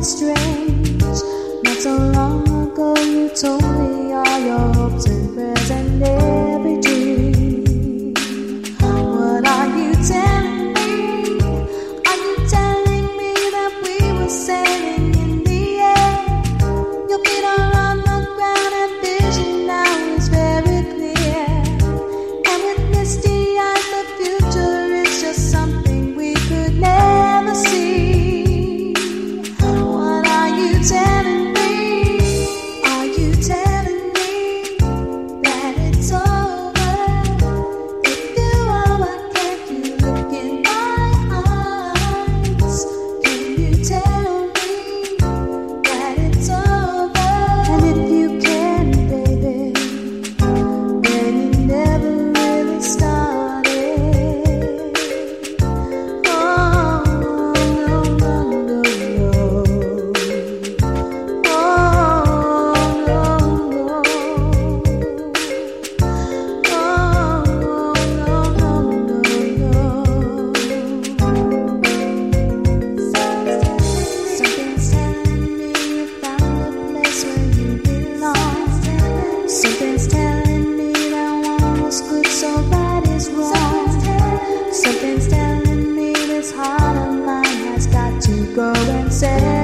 strange. Not so long ago you told me all your hopes and prayers and every dream. What are you telling me? Are you telling me that we were sailing in the air? Your feet are on the ground and vision now is very clear. And with misty eyes the future is just something we could never see. Telling me, are you telling me that it's over? If you are, why can't you look in my eyes? Can you tell me that it's over? And if you can, baby, then you never really started. Oh, no, no, no, no. Something's telling me that one was good, so bad is wrong. Something's telling me this heart of mine has got to go and say.